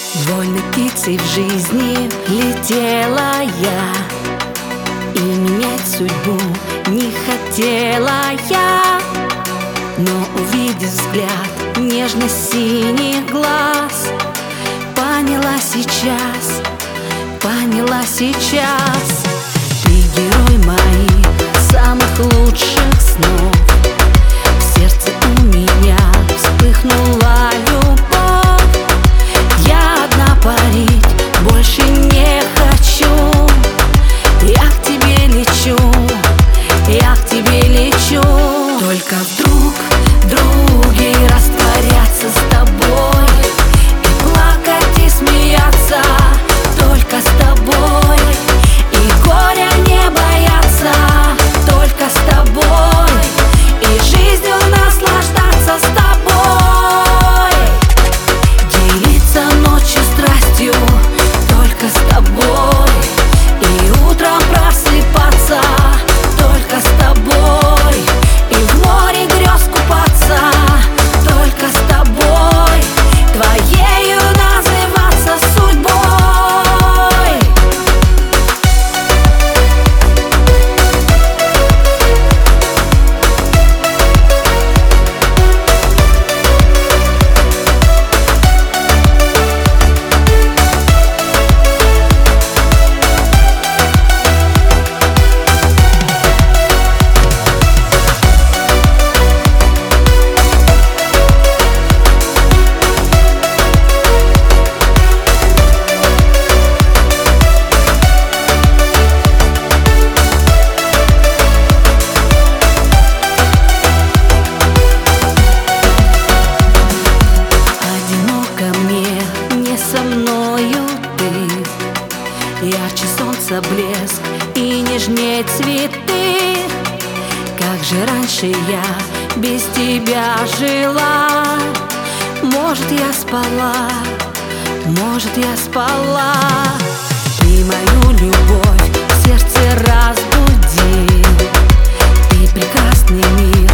Вольной птицей в жизни летела я, и менять судьбу не хотела я. Но увидев взгляд нежно-синих глаз, поняла сейчас, поняла сейчас. Ты герой моих самых лучших снов. В сердце у меня вспыхнула любовь. Я одна парить больше не хочу. Я к тебе лечу, я к тебе лечу. Только вдруг в друге растворяться с тобой, и плакать и смеяться только с тобой, и горя не бояться только с тобой, и жизнью наслаждаться с тобой, делиться ночью страстью только с тобой, и утром просыпаться только с тобой, и в море грез купаться только с тобой, твоею называться судьбой. Со мною ты, ярче солнца блеск и нежнее цветы. Как же раньше я без тебя жила? Может, я спала, может, я спала. Ты мою любовь в сердце разбуди, ты прекрасный мир